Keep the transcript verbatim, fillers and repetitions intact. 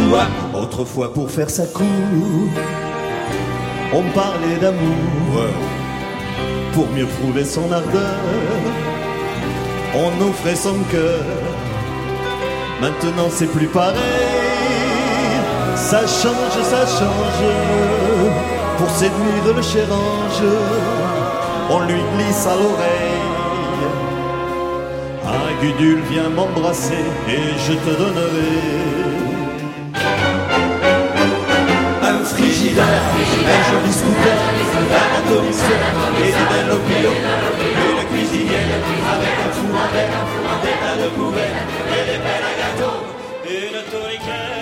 Autrefois pour faire sa cour, on parlait d'amour. Pour mieux prouver son ardeur, on offrait son cœur. Maintenant c'est plus pareil. Ça change, ça change. Pour séduire le cher ange, on lui glisse à l'oreille: un Gudule, viens m'embrasser et je te donnerai un frigidaire, un joli scooter, un atomiseur et des belles opinions. Une cuisinière avec un four en verre, des tas de couverts et des pelles à gâteau. Une tourniquette